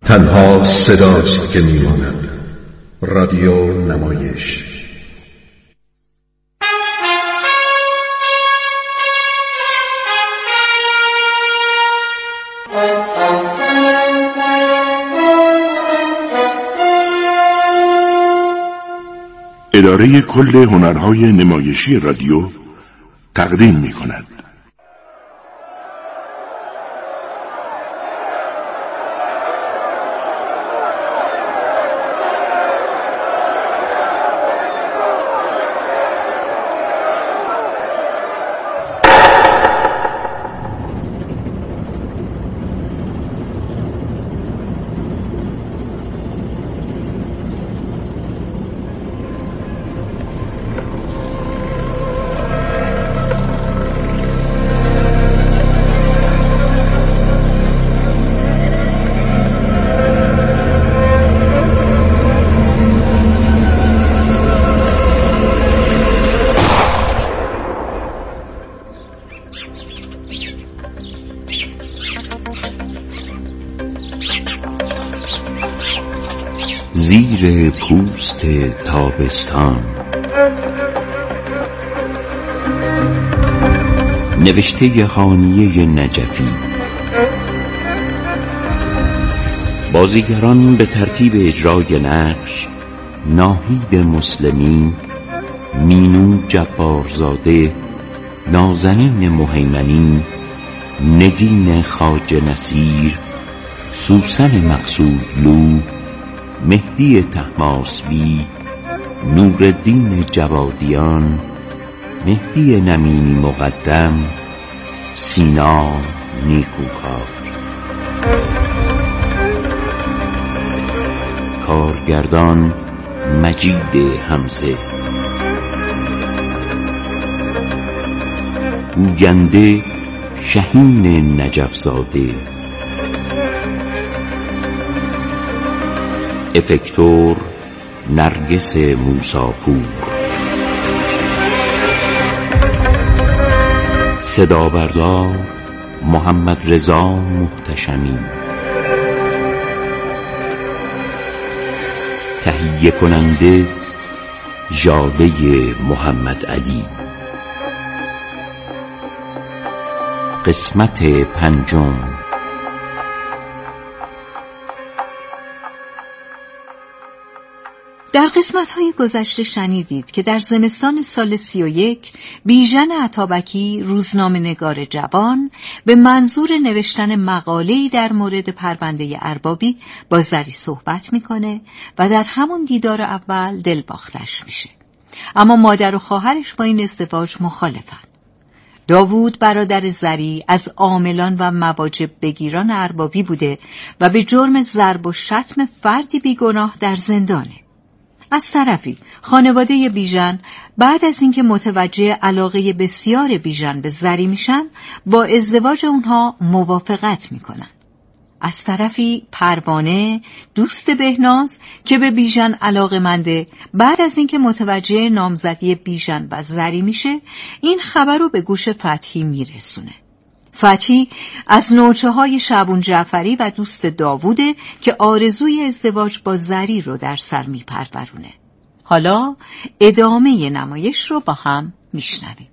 تنها صداست که میماند. رادیو نمایش. اداره کل هنرهای نمایشی رادیو تقدیم می‌کند. زیر پوست تابستان. نوشته هانیه نجفی. بازیگران به ترتیب اجرای نقش: ناهید مسلمی، مینو جبارزاده، نازنین مهیمنی، نگین خواجه نصیر، سوسن مقصودلو، مهدی طهماسبی، نورالدین جوادیان، مهدی نمینی مقدم، سینا نیکوکار. کارگردان مجید حمزه. گوینده شهین نجفزاده. افکتور نرگس موساپور. صدابردار محمد رضا محتشمی. تهیه کننده ژاله محمد علی. قسمت پنجم. در قسمت‌های گذشته شنیدید که در زمستان سال 31 بیژن عطابکی، روزنامه‌نگار جوان، به منظور نوشتن مقاله‌ای در مورد پرونده اربابی با زری صحبت می‌کنه و در همون دیدار اول دلباختش میشه. اما مادر و خواهرش با این ازدواج مخالفن. داوود برادر زری از عاملان و مواجب بگیران اربابی بوده و به جرم ضرب و شتم فردی بیگناه در زندانه. از طرفی خانواده بیژن بعد از اینکه متوجه علاقه بسیار بیژن به زری میشن، با ازدواج اونها موافقت میکنن. از طرفی پروانه، دوست بهناز که به بیژن علاقه‌منده، بعد از اینکه متوجه نامزدی بیژن و زری میشه، این خبر رو به گوش فتحی میرسونه. فتحی از نوچه‌های شعبون جعفری و دوست داووده که آرزوی ازدواج با زری رو در سر میپرورونه. حالا ادامه نمایش رو با هم میشنویم.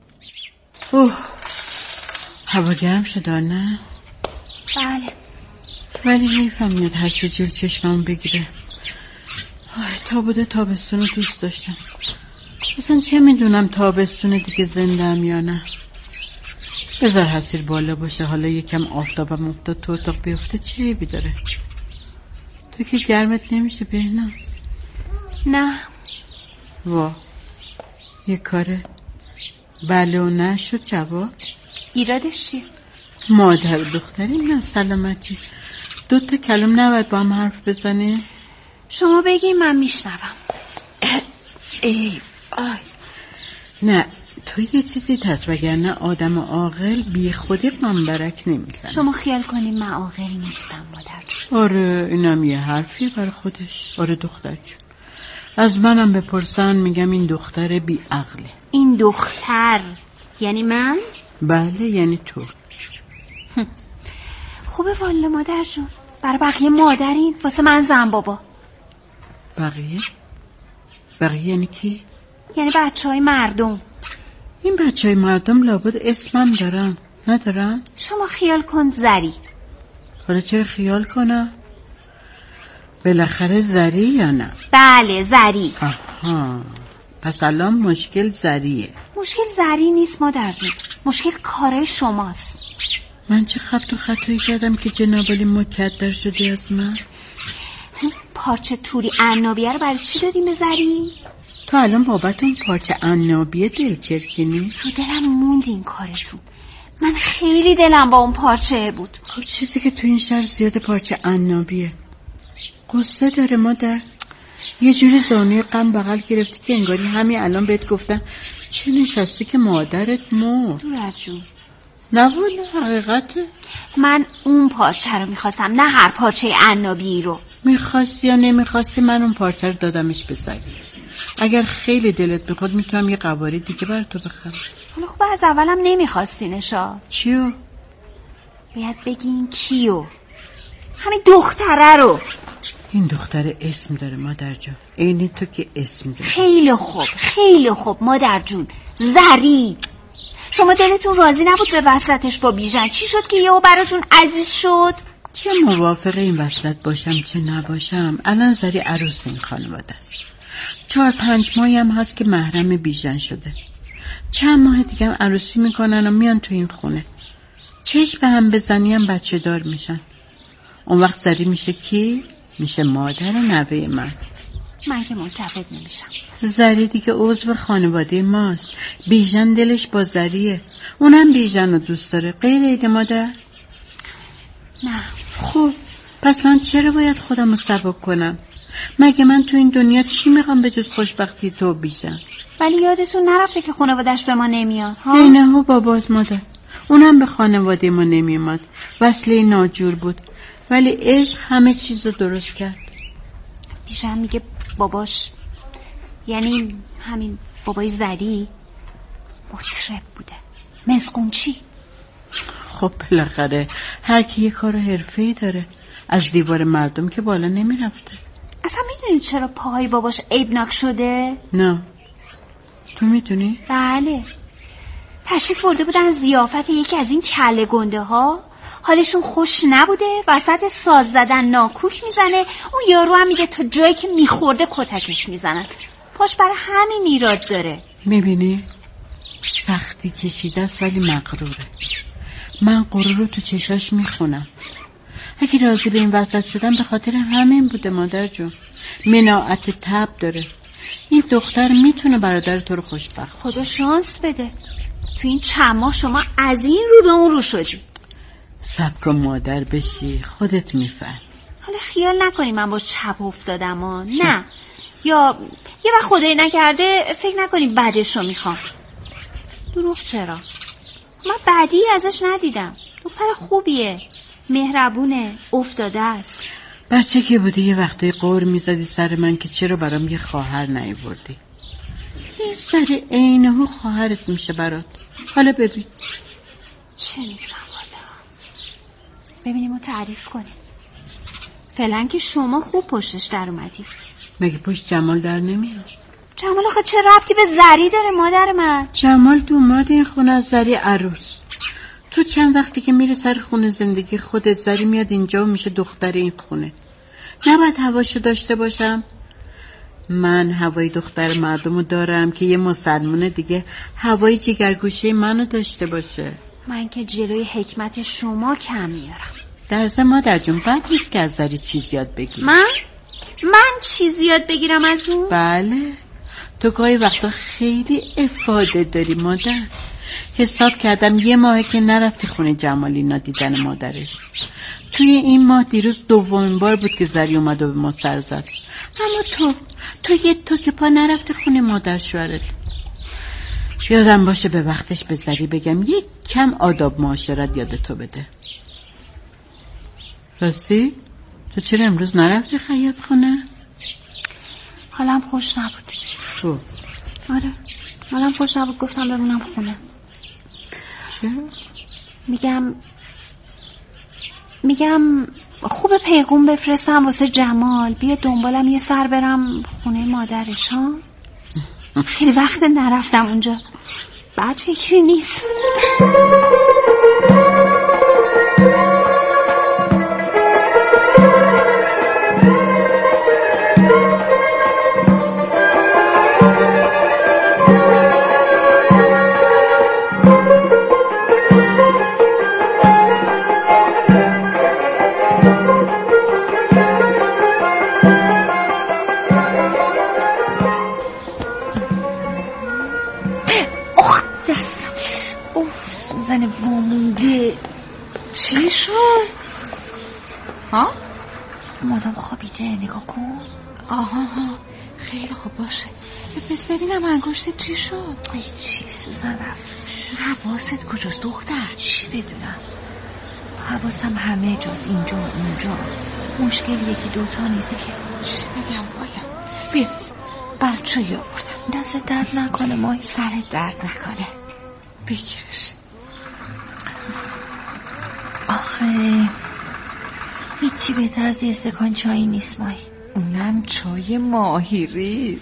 هوا گرم شده نه؟ بله. ولی حیفم میاد هر چه جور چشممو بگیره. تا بوده تابستون رو دوست داشتم. اصلا چه میدونم تابستون دیگه زندم یا نه. بذار حسیر بالا باشه، حالا یکم آفتابم افتاد تو اتاق بیفته چه عیبی داره؟ تو که گرمت نمیشه بهناز؟ نه. وا یه کاره بله و نه شد جواب. ایرادش چیه؟ مادر دختریم نه سلامتی. 2 کلم نباید با هم حرف بزنه؟ شما بگین من میشنوم. نه تو یه چیزی هست، وگرنه آدم عاقل بی خودی منبرک نمیزنه. شما خیال کنین من عاقل نیستم مادر. آره اینم یه حرفی بر خودش. آره دختر جون، از منم بپرسن میگم این دختر بی عقله. این دختر یعنی من؟ بله یعنی تو. خوبه والا مادر جون، برای بقیه مادرین، واسه من زن بابا. بقیه یعنی کی؟ یعنی بچهای مردم. این بچهای مردم لابد اسمم دارن، ندارن؟ شما خیال کن زری. حالا چرا خیال کنم؟ بالاخره زری یا نه؟ بله زری. آها، پس الان مشکل زریه. مشکل زری نیست مادر جون، مشکل کارای شماست. من چه خبت و خطایی کردم که جنابالی مکدر شدی از من؟ پارچه توری عنابیه رو برای چی دادیم به زری؟ تو الان بابت اون پارچه عنابیه دلچرکینی؟ رو دلم موند این کارتون. من خیلی دلم با اون پارچه بود. خب چیزی که تو این شهر زیاد پارچه عنابیه. قصه داره مادر. یه جوری زانوی غم بغل گرفتی که انگاری همین الان بهت گفتم چه نشستی که مادرت مرد. دور از جون. نه والا حقیقته. من اون پارچه رو میخواستم، نه هر پارچه عنابی رو. میخواستی یا نمیخواستی من اون پارچه رو دادمش به زری. اگر خیلی دلت بخواد میتونم یه قواری دیگه برای تو بخرم. حالا خب از اولم نمیخواستینشا. چیو؟ باید بگین کیو. همین دختره رو. این دختره اسم داره مادر جون، عین تو که اسم داره. خیلی خوب مادر جون. زری. شما دلتون راضی نبود به وصلتش با بیژن، چی شد که یهو براتون عزیز شد؟ چه موافق این وصلت باشم چه نباشم، الان زری عروس این خانواده است. 4-5 ماهی هم هست که محرم بیژن شده. چند ماه دیگه هم عروسی میکنن و میان تو این خونه. چشم به هم بزنی هم بچه دار میشن. اون وقت زری میشه کی؟ میشه مادر نوه من که ملتفت نمیشم. زری دیگه عضو خانواده ماست. بیژن دلش با زریه، اونم بیژن رو دوست داره. غیر ایده مادر؟ نه. خب پس من چرا باید خودم رو سبک کنم؟ مگه من تو این دنیا چی میخوام به جز خوشبختی تو بیژن؟ ولی یادتون نرفته که خانواده‌اش به ما نمیاد ها؟ اینه بابات مادر، اونم به خانواده ما نمیومد. وصله ناجور بود، ولی عشق همه چیز رو درست کرد. بیژن میگه باباش، یعنی همین بابای زری، مطرب بوده. مسقونچی. خب بالاخره هر کی یه کار حرفه‌ای داره. از دیوار مردم که بالا نمیرفته. اصلا میدونی چرا پاهای باباش عیبناک شده؟ نه. تو میدونی؟ بله. تشریف برده بودن ضیافت یکی از این کله گنده ها، حالشون خوش نبوده، وسط ساز زدن ناکوک میزنه، اون یارو هم میگه تا جایی که میخورده کتکش میزنن. پاش برای همین ایراد داره. میبینی؟ سختی کشیده است ولی مغروره. من غرور رو تو چشاش میخونم. اگه راضی به این وصلت شدم به خاطر همین بوده مادر جون. مناعت طبع داره. این دختر میتونه برادر تو رو خوشبخت. خدا شانس بده تو این چند ماه شما از این رو به اون رو شدی. صبر کن مادر بشی، خودت میفهم. حالا خیال نکنی من با چپ افتادم ها. نه یا یه وقت خدایی نکرده فکر نکنی بعدش رو میخوام. دروغ چرا؟ من بعدی ازش ندیدم. دختر خوبیه، مهربونه، افتاده است. بچه که بودی یه وقتی قور میزدی سر من که چرا برام یه خواهر نیاوردی. این سر عینه خواهرت میشه برات. حالا ببین. چه میدونم والا. ببینیم و تعریف کنیم. فعلا که شما خوب پشتش در اومدی. مگه پشت جمال در نمیاد؟ جمال آخه چه ربطی به زری داره مادر من؟ جمال دوماد این خونه از زری عروس. تو چند وقتی که میره سر خونه زندگی خودت، زری میاد اینجا و میشه دختر این خونه. نباید هواشو داشته باشم؟ من هوای دختر مردمو دارم که یه مسلمان دیگه هوای جگرگوشه منو داشته باشه. من که جلوی حکمت شما کم میارم. در ضمن مادر جون بد نیست که از زری چیز یاد بگیری. من چیز یاد بگیرم از اون؟ بله، تو گاهی وقتا خیلی افاده داری مادر. حساب کردم یه ماهه که نرفتی خونه جمالینا دیدن مادرش. توی این ماه دیروز دومین بار بود که زری اومد و به ما سر زد. اما تو که پا نرفتی خونه مادر شوهرت. یادم باشه به وقتش به زری بگم یک کم آداب معاشرت یاد تو بده. راستی؟ تو چرا امروز نرفتی خیاط خونه؟ حالم خوش نبود. تو؟ آره حالم خوش نبود، گفتم بمونم خونه. چرا؟ میگم خوب پیغام بفرستم واسه جمال بیا دنبالم یه سر برم خونه مادرش ها. خیلی وقت نرفتم اونجا، بعد فکری نیست. چی شد؟ ها؟ مادام خوابیده، نگاه کن. آها خیلی خوب باشه. بس ببینم انگشت چی شد؟ ای چی سوزن رفتوش. حواست کجاست دختر؟ چی بدونم، حواسم همه جاست، اینجا اونجا. مشکل یکی دوتا نیست که. چی بگم والا. بیا برای چایی آوردم. دست درد نکنه ماهی. سرت درد نکنه، بگیرش. آخه هیچی بهتر از یه استکان چایی نیست ماهی. اونم چای ماهی ریز.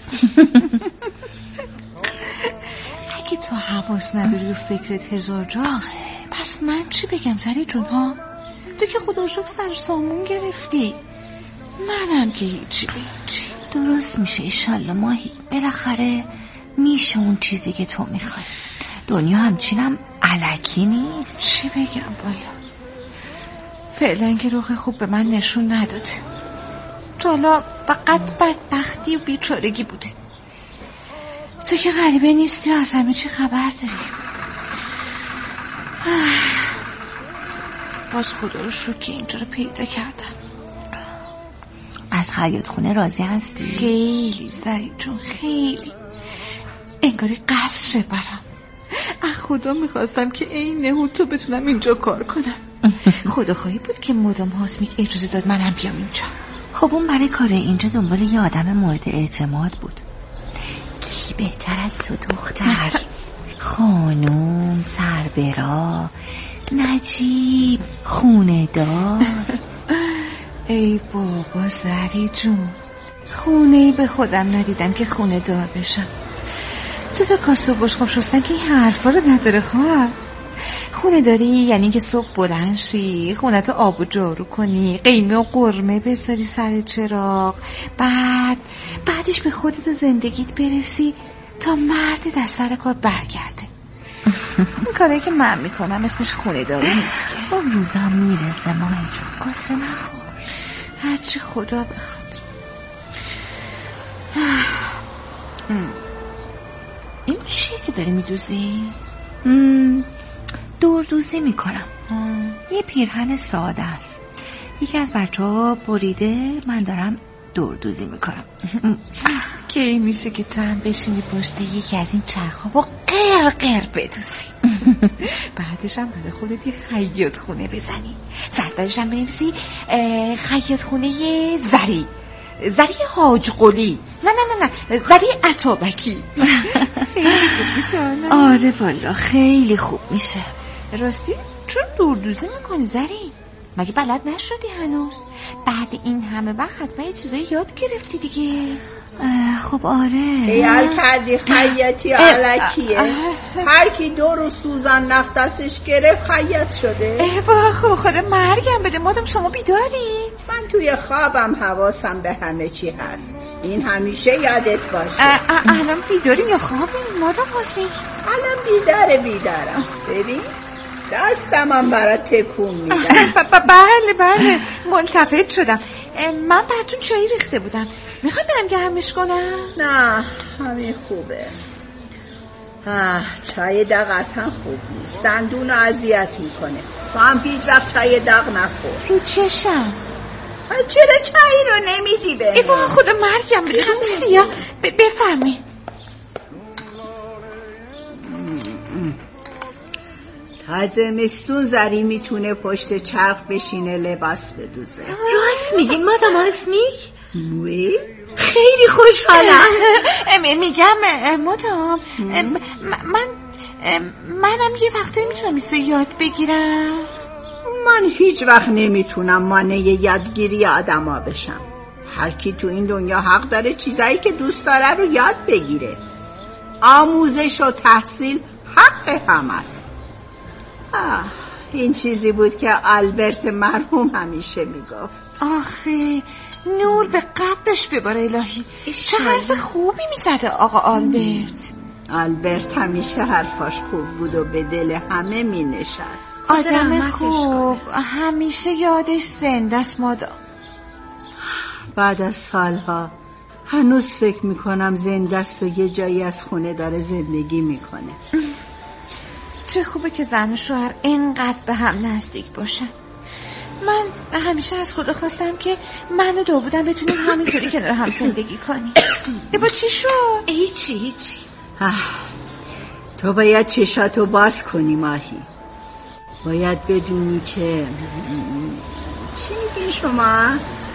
اگه تو حواس نداری و فکرت هزار جاست، پس من چی بگم زری جون ها؟ تو که خدا شکر سر سامون گرفتی، منم که هیچی. درست میشه ایشالله ماهی، بالاخره میشه اون چیزی که تو میخوای. دنیا همچینم الکی نیست. چی بگم بالا، فعلا که روح خوب به من نشون نداده. تو حالا فقط بدبختی و بیچارگی بوده. تو که غریبه نیستی و از همه چی خبر داری. باز خدا رو شکر که اینجا رو پیدا کردم. از خیاط خونه راضی هستی؟ خیلی زری جون، خیلی. انگاری قصر برام. خدا میخواستم که این نهود تو بتونم اینجا کار کنم. خدا خواهی بود که مدام هاسمیک اجازه داد منم بیام اینجا. خب اون برای کار اینجا دنبال یه آدم مورد اعتماد بود. کی بهتر از تو دختر؟ خانوم سربرا نجیب خونه دار. ای بابا زری جون، خونه‌ای به خودم ندیدم که خونه دار بشم. تو کاسه و بشقاب شستن که این حرفا رو نداره خواهر. خونه داری یعنی که صبح بلند شی، خونه تو آب و جارو کنی، قیمه و قرمه بذاری سر چراغ، بعدش به خودت و زندگیت برسی تا مرد از سر کار برگرده. این کاری که من میکنم اسمش خونه داری نیست که. اون روزا میرسه ماهی جون، قصه نخور. هرچی خدا بخواد. این چیه که داری میدوزی؟ دوردوزی میکنم. یه پیرهن ساده است، یکی از بچه‌ها بریده، من دارم دوردوزی میکنم. که این میشه که تو هم بشینی پشت یکی از این چرخ‌ها و قر بدوزی. بعدش هم برای خودت یه خیاط خونه بزنی، سردرش هم بنویسی خیاط خونه زری حاج قلی. نه زری عطابکی. خیلی خوب میشه. آره والا خیلی خوب میشه. راستی چون دوردوزی میکنی زری؟ مگه بلد نشدی هنوز؟ بعد این همه وقت حتما یه چیزایی یاد گرفتی دیگه. خب آره. ایال کردی خیاطی علکیه. هر کی دو رو سوزن نخ دستش گرفت خیاط شده. خب خدا مرگم بده، مادام شما بیداری؟ من توی خوابم حواسم به همه چی هست، این همیشه یادت باشه. الان بیداریم یا خوابیم مادام هاسمیک؟ الان بیدارم. ببین دستم هم برات تکون میدم. بله ملتفت شدم. من براتون چایی ریخته بودم، میخوای برم گرمش کنم؟ نه همین خوبه. چای داغ اصلا خوب نیست، دندون رو اذیت میکنه. تو هم هیچ وقت چای داغ نخور. رو چشم. چرا چایی رو نمیدی به؟ ای بابا خدا مرگم بده، روم سیاه. بفرمی. تا زمستون زری میتونه پشت چرخ بشینه لباس بدوزه. راست میگی مادام هاسمیک؟ وی؟ خیلی خوشحالم. میگم مادام منم یه وقتایی میتونم ایسا یاد بگیرم. من هیچ وقت نمیتونم مانع یادگیری آدما بشم. هر کی تو این دنیا حق داره چیزایی که دوست داره رو یاد بگیره. آموزش و تحصیل حق هم است. این چیزی بود که آلبرت مرحوم همیشه میگفت. آخه نور به قبرش بباره الهی. چه حرف خوبی میزده آقا آلبرت. آلبرت همیشه حرفاش خوب بود و به دل همه مینشست. آدم خوب همیشه یادش زنده است مادام. بعد از سالها هنوز فکر میکنم زنده است و یه جایی از خونه داره زندگی میکنه. چه خوبه که زن و شوهر اینقدر به هم نزدیک باشن. من همیشه از خدا خواستم که من و داوودم بتونیم همینطوری کنار هم زندگی کنیم. با چی شد؟ هیچی. تو باید چشاتو باز کنی ماهی. باید بدونی که چی میگین شما؟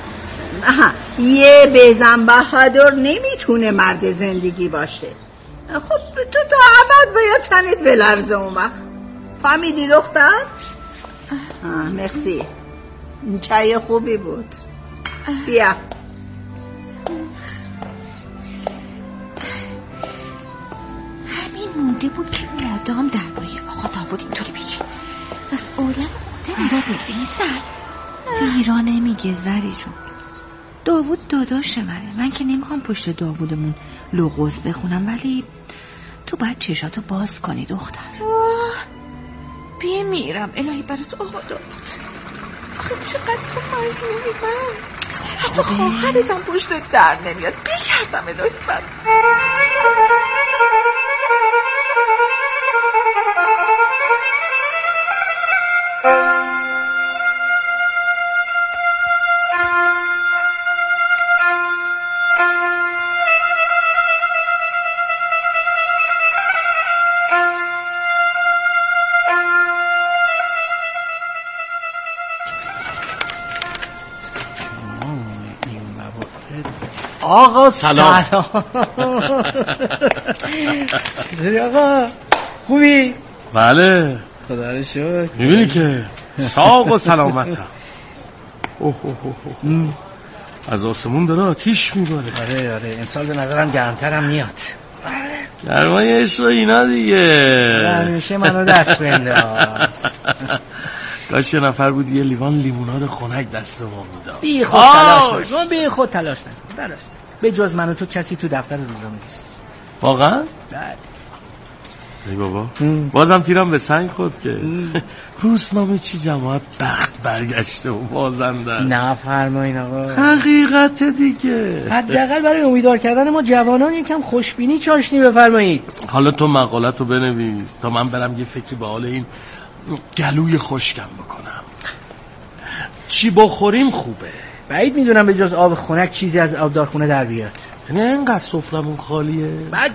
یه بزن بهادر نمیتونه مرد زندگی باشه. خب تو تا ابد باید تنت بلرزه اون وقت. فهمیدی دختر؟ مرسی. چای خوبی بود. بیا. همین مونده بود که مادام درباره آقا داوود اینطوری بگه. از اولم مراد میگه این زن ایران نمیگه زری جون. داوود داداش من که نمیخوام پشت داوودمون لغز بخونم، ولی تو باید چشاتو باز کنی دختر. میمیرم الهی برات آقا داوود. آخه چقدر تو مظلومی من. حتی خواهرتم پشتت در نمیاد. بگردم الهی برات. آقا سلام. آقا خوبی؟ بله خدا رو شکر. میبینی که ساق و سلامتم. از آسمون داره آتیش میباره. آره امسال به نظرم گرمترم میاد. گرمایش رو اینا دیگه همیشه منو دست بنداز. کاش یه نفر بود یه لیوان لیموناد خنک دست ما میداد. بی خود تلاش نکن. بی خود تلاش نکن. به جز من و تو کسی تو دفتر روزنامه نیست. واقعا؟ بله. ای بابا بازم تیرم به سنگ خورد که روزنامه چی جماعت بخت برگشته و بازندن. نه فرمایین آقا. حقیقت دیگه. حداقل برای امیدوار کردن ما جوانان یکم خوشبینی چاشنی بفرمایید. حالا تو مقالتو بنویس تا من برم یه فکری به حال این گلوی خشکم بکنم. چی بخوریم خوبه؟ بعید میدونم به جز آب خنک چیزی از آبدارخونه در بیاد. یعنی اینقدر سفرمون خالیه؟ بج.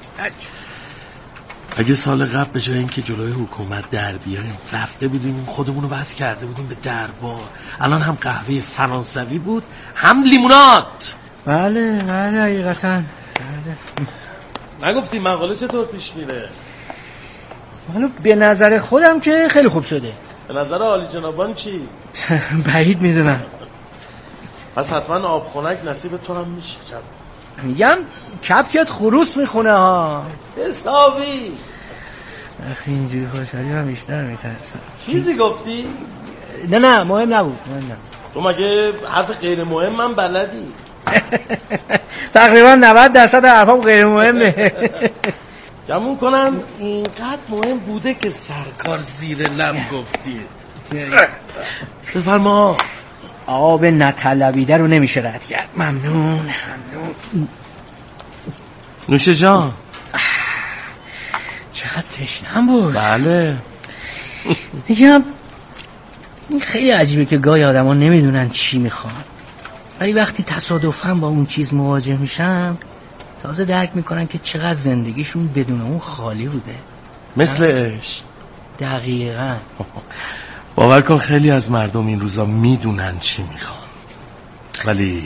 اگه سال قبل به جای اینکه جلوی حکومت در بیایم رفته بودیم خودمونو وصل کرده بودیم به دربار، الان هم قهوه فرانسوی بود هم لیموناد. بله حقیقتا. نگفتی مقاله چطور پیش میره؟ حالا به نظر خودم که خیلی خوب شده. به نظر عالی جنابان چی؟ بعید میدونم. پس حتما آب خنک نصیب تو هم میشه. میگم کپکت خروس میخونه ها. حسابی. وقتی اینجوری خوشحالی من بیشتر میترسم. چیزی گفتی؟ نه مهم نبود. تو مگه حرف غیر مهم من بلدی؟ تقریبا 90% حرفام غیر مهمه. گمون کنم اینقدر مهم بوده که سرکار زیر لم گفتی. بفرما. آب نطلبیده رو نمیشه رد کرد. ممنون. نوش جان. چقدر تشنم بود. بله. میگم این خیلی عجیبه که گاهی آدم ها نمیدونن چی میخوان، ولی وقتی تصادفاً با اون چیز مواجه میشن تازه درک میکنن که چقدر زندگیشون بدون اون خالی بوده. مثل عشق. دقیقاً. باور کن خیلی از مردم این روزا میدونن چی میخوان، ولی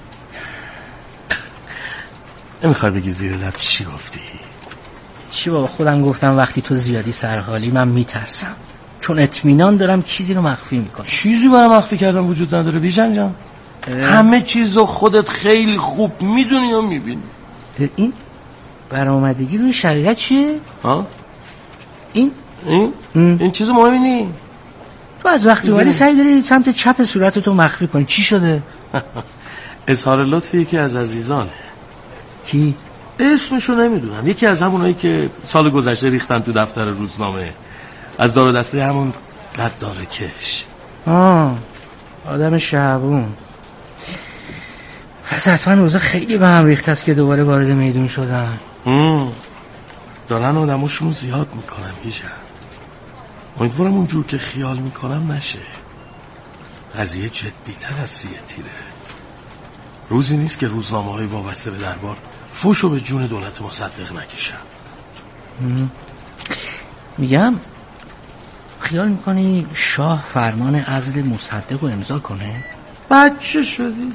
نمیخوای بگی زیر لب چی گفتی؟ چی بابا، خودم گفتم وقتی تو زیادی سرحالی من میترسم. چون اطمینان دارم چیزی رو مخفی میکنم. چیزی برای مخفی کردن وجود نداره بیژن جان. همه چیز رو خودت خیلی خوب میدونی و میبینی. این برآمدگی روی شریعت چیه؟ ها؟ این چیز مهمی نی. تو از وقتی اومدی سعی داری سمت چپ صورتتو مخفی کنی. چی شده؟ اظهار لطف یکی از عزیزانه. کی؟ اسمشو نمیدونم. یکی از همونایی که سال گذشته ریختن تو دفتر روزنامه، از دار و دسته همون قداره کش. آدم شعبون. پس حتما روزا خیلی به هم ریخت است که دوباره وارد میدون شدن. دارن آدماشون زیاد میکنن بیژن. امیدوارم اونجور که خیال میکنم نشه. قضیه جدی‌تر از سیه تیره. روزی نیست که روزنامه های وابسته به دربار فوشو به جون دولت مصدق نکشن. میگم خیال میکنی شاه فرمان عزل مصدق رو امضا کنه؟ بچه شدی؟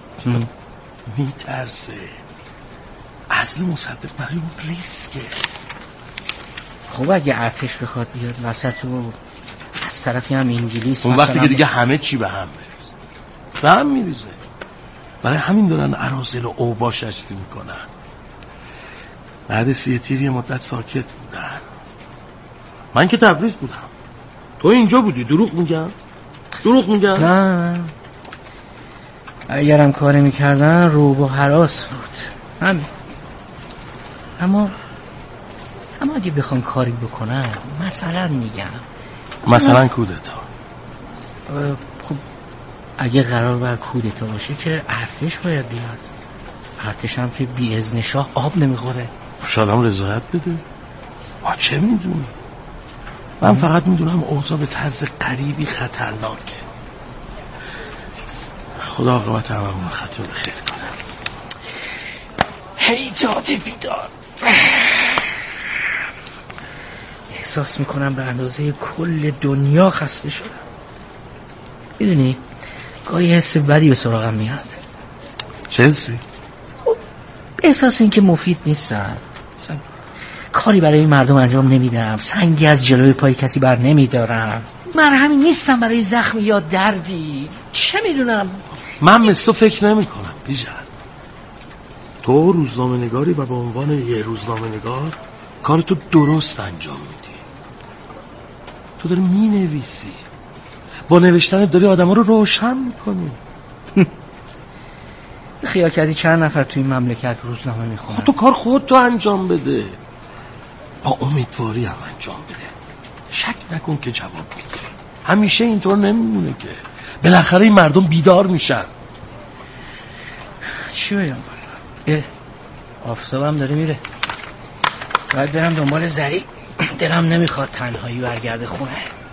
میترسه. عزل مصدق برای اون ریسکه. خب اگه ارتش بخواد بیاد وسط و از طرفی هم انگلیس، اون وقتی که دیگه همه چی به هم میریزه. به هم میریزه. برای همین دارن اراذل و اوباش اشتی میکنن. بعد سیه تیر یه مدت ساکت بودن. من که تبریز بودم، تو اینجا بودی. دروغ میگم؟ نه اگرم کاری میکردن روب و هراس بود همین. اما اگه بخوام کاری بکنم، مثلا میگم مثلا کودتا. خب اگه قرار بر کودتا باشه که ارتش باید بیاد. ارتش هم که بی اذن شاه آب نمیخوره. شادم رضایت بده. چه میدونی؟ من فقط میدونم اوضاع به طرز غریبی خطرناکه. خدا عاقبت هممون خطر بخیر کنه. حیطات بیدار. احساس میکنم به اندازه کل دنیا خسته شدم. میدونی گاهی حس بدی به سراغم میاد. چه حسی؟ احساس این که مفید نیستم. کاری برای مردم انجام نمیدم. سنگی از جلوی پای کسی بر نمیدارم. مرهمی نیستم برای زخم یا دردی. چه میدونم. من مثل تو فکر نمی کنم بیژن. تو روزنامه نگاری و به عنوان یه روزنامه نگار کارتو درست انجام میدی. تو داری می نویسی. با نوشتن داری آدم ها رو روشن میکنی. خیال کردی چند نفر توی این مملکت روزنامه میخونن؟ تو کار خودتو انجام بده. با امیدواری هم انجام بده. شک نکن که جواب میده. همیشه اینطور نمیمونه که. بالاخره این مردم بیدار میشن. چی بگم بالا؟ آفتابم داره میره. باید برم دنبال زری. دلم نمیخواد تنهایی برگرده خونه.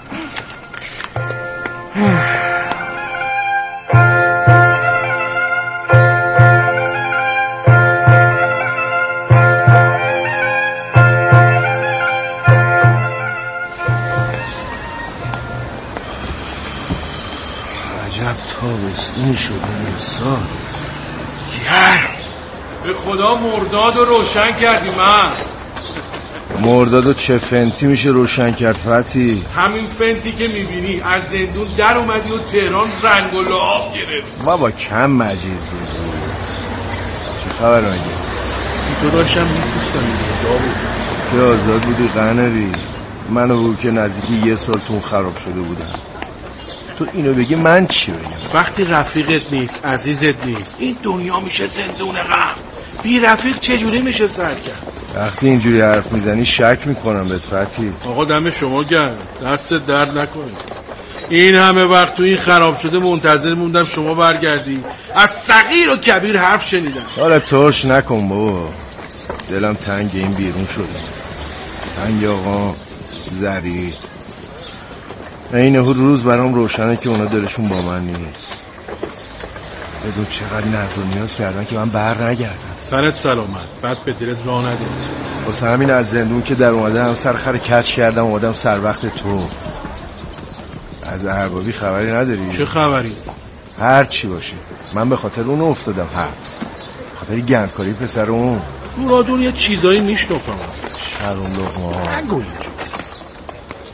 عجب تابستونی شده امسال. گرم. به خدا مرداد رو روشن کردی. من مرداد و چه فنتی میشه روشن کرد فتی؟ همین فنتی که میبینی. از زندون در اومدی و تهران رنگ و لعاب گرفت. بابا کم مجید بود. چه خبر مگه؟ تو داشتم میپوستم که آزاد بودی قنری. من و او که نزدیکی یه سال تون خراب شده بودم. تو اینو بگی من چی بگم؟ وقتی رفیقت نیست، عزیزت نیست، این دنیا میشه زندون غم. بی رفیق چجوری میشه سر کرد؟ وقتی اینجوری حرف میزنی شک میکنم بهت فتی. آقا دم شما گرم. دست درد نکنید. این همه وقت تو این خراب شده منتظر موندم شما برگردی. از صغیر و کبیر حرف شنیدم. حالا ترش نکن بابا. دلم تنگ این بیرون شده. تنگ آقا زری. اینه روز برام روشنه که اونا دلشون با من نیست. بدون چقدر نظر و نیاز کردن که من بر نگردم. سرت سلامت. بعد به دلت راه نده. واسه همین از زندون که در اومدم سرخر کچ کردم اومدم سر وقت تو. از اربابی خبری نداری؟ چه خبری؟ هر چی باشه. من به خاطر اون افتادم حبس. خاطر گندکاری پسر اون. دورادور یه چیزایی میشنفم. شرم لقمه ها. نگو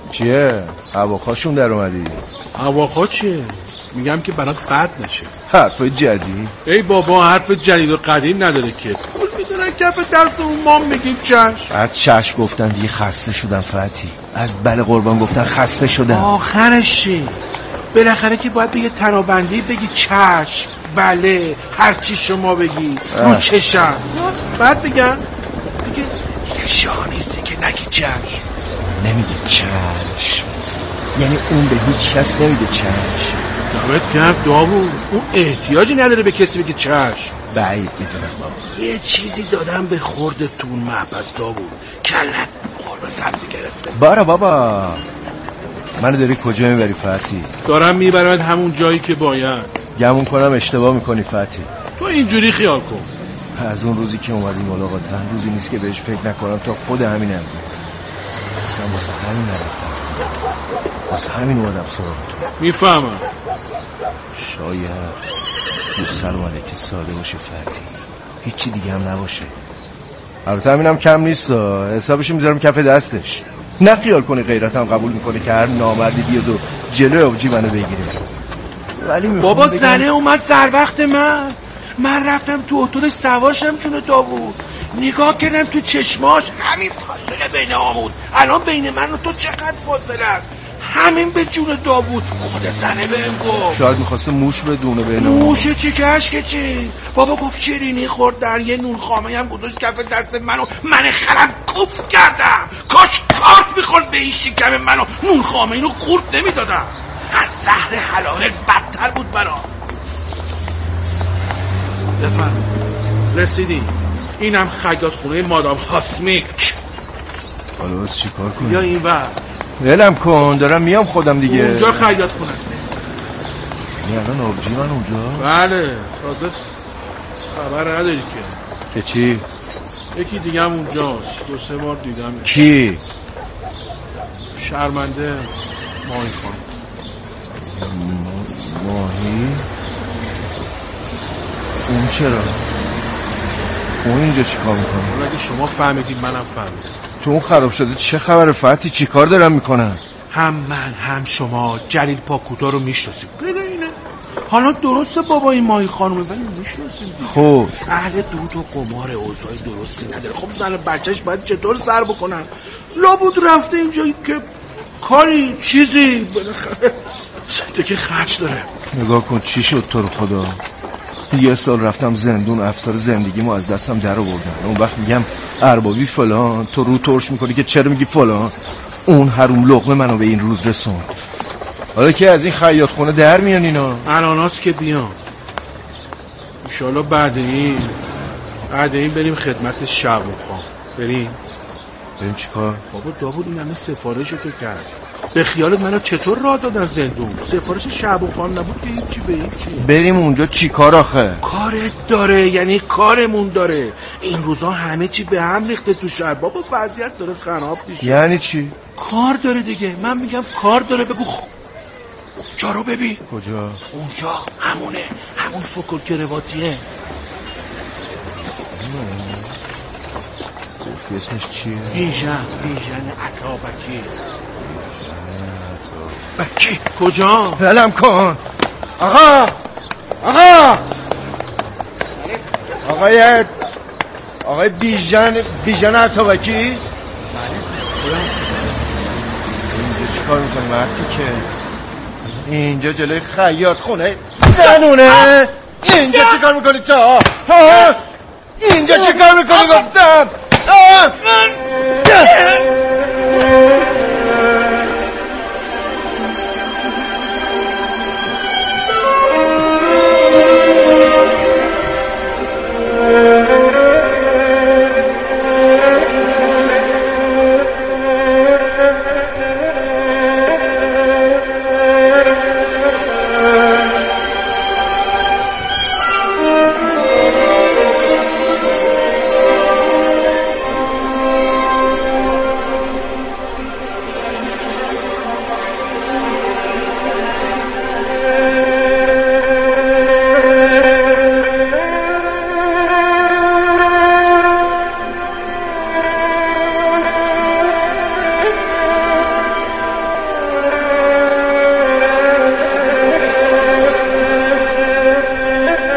چیه؟ هواخواشون در اومدی؟ هواخوا چیه؟ میگم که برات بد نشه. حرف جدید؟ ای بابا حرف جدید و قدیم نداره که. پول میدونن کف دست اون ما میگیم چشم. از چشم گفتن دیگه خسته شدم فتی. از بله قربان گفتن خسته شدم. آخرش چی؟ بالاخره که باید بگه ترابندی بگی چشم بله هرچی شما بگی رو چشم. بعد بگم دیگه شانیستی که نگی چشم. نمیگه چشم یعنی اون به هیچ کس نمیگه چشم. دمت گرم داوود، اون احتیاجی نداره به کسی بگه چشم. بعید میدونم بابا. یه چیزی دادم به خوردتون محبس داوود، کلت قرب سبزی گرفته. بارا بابا منو داری کجا میبری فتی؟ دارم میبرمت همون جایی که باید. گمون کنم اشتباه میکنی فتی. تو اینجوری خیال کن. از اون روزی که اومدی ملاقات روزی نیست که بهش فکر نکنم تا خود همین امروز. اصلا واسه همین نرفتم، واسه همین اومدم سراغ تو. میفهمم. شاید یه سلام علیک ساده باشه فتی، هیچی دیگه هم نباشه. البته همینم کم نیست، حسابش میذارم کف دستش. نه خیال کنی غیرتم قبول میکنه که هر نامردی بیاد و جلوی آبجی منو بگیره. ولی بابا زنه اومد سر وقت من رفتم تو اتوبوس سوارشم جون داوود، نگاه کردم تو چشماش، همین فاصله بین آمود. الان بین من و تو چقدر فاصله است؟ همین به جون داوود. خود زنه بهم گفت شاید میخواسته موش بدونه بین موشه چی که اشکه چی؟ بابا گفت شیرینی خورد در یه نون خامه هم گذاشت کف دست منو، من خرم کوف کردم. کاش کارت میخورد به این شکم منو، نون خامه اینو خورد نمیدادم. از زهر حلالک بدتر بود برام. بفرم رسیدی. اینم خیاط خونه مادام هاسمیک. حالا باز چی کار کنی؟ یا این ور ولم کن، دارم میام خودم دیگه. اونجا خیاط خونه است. یعنی الان آبجی من اونجا؟ بله تازه خبر نداری که چی؟ یکی دیگه هم اونجاست، 2-3 بار دیدم. کی؟ شرمنده ماهی خان. ماهی؟ اون چرا؟ اون اینجا چی کار میکنه؟ اگه شما فهمیدید منم فهمیدم. تو اون خراب شده چه خبره فتی؟ چی کار دارم میکنن؟ هم من هم شما جلیل پاکوتا رو میشناسیم. بله اینه. حالا درسته بابا این ماهی خانومه ولی میشناسیم. خب اهل دود و قمار، اوضاعی درستی نداره. خب زن بچهش باید چطور سر بکنن؟ لابد رفته اینجایی که کاری چیزی بالاخره تو که خرج داره. نگاه کن چی شد تو رو خدا. 1 سال رفتم زندون، افسر زندگیمو از دستم در آوردن. اون وقت میگم اربابی فلان، تو رو ترش میکنی که چرا میگی فلان. اون حروم لقمه منو به این روز رسوند. حالا که از این خیاط خونه در میان اینا. الاناست که بیان انشالله بعد این بریم خدمت شعبوخان. بریم چی کار؟ بابا داوود این همه سفارش تو کرد. به خیالت منو چطور راه دادن زندون؟ سفارش شعبوخان نبود که هیچی به هیچی. بریم اونجا چی کار آخه؟ کارت داره، یعنی کارمون داره. این روزا همه چی به هم ریخته تو شهر بابا، وضعیت داره خراب میشه. یعنی چی؟ کار داره دیگه. من میگم کار داره. بگو جا رو ببین. کجا؟ اونجا همون فکر کرواتیه. اسمش چیه؟ بیژن عطابکی. بکی کجا؟ ولم کن. آقای بیژن عطابکی. اینجا چی کار میکنی مرتی که؟ اینجا جلوی خیاط خونه زنونه. اینجا چی کار میکنی تا؟ اینجا چی کار میکنی گفتم؟